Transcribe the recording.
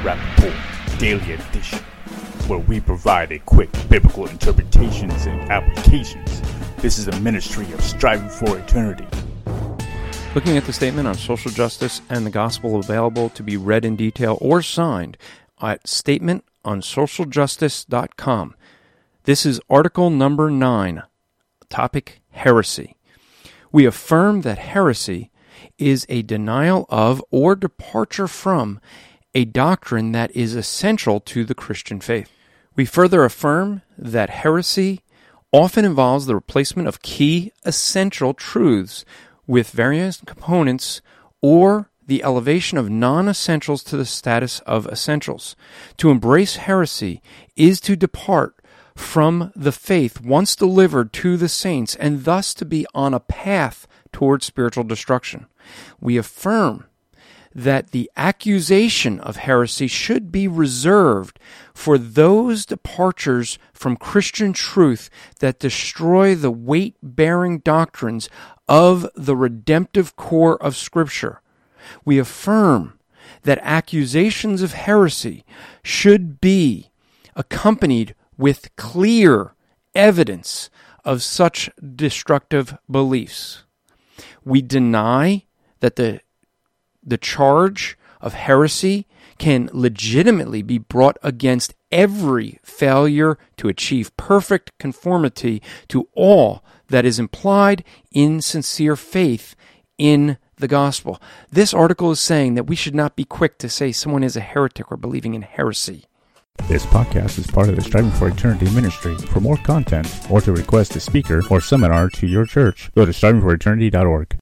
Rappaport Daily Edition, where we provide a quick biblical interpretations and applications. This is a ministry of striving for eternity. Looking at the statement on social justice and the gospel, available to be read in detail or signed at statementonsocialjustice.com. This is article number 9, topic heresy. We affirm that heresy is a denial of or departure from a doctrine that is essential to the Christian faith. We further affirm that heresy often involves the replacement of key essential truths with various components or the elevation of non-essentials to the status of essentials. To embrace heresy is to depart from the faith once delivered to the saints and thus to be on a path towards spiritual destruction. We affirm that the accusation of heresy should be reserved for those departures from Christian truth that destroy the weight-bearing doctrines of the redemptive core of Scripture. We affirm that accusations of heresy should be accompanied with clear evidence of such destructive beliefs. We deny that the charge of heresy can legitimately be brought against every failure to achieve perfect conformity to all that is implied in sincere faith in the gospel. This article is saying that we should not be quick to say someone is a heretic or believing in heresy. This podcast is part of the Striving for Eternity ministry. For more content or to request a speaker or seminar to your church, go to strivingforeternity.org.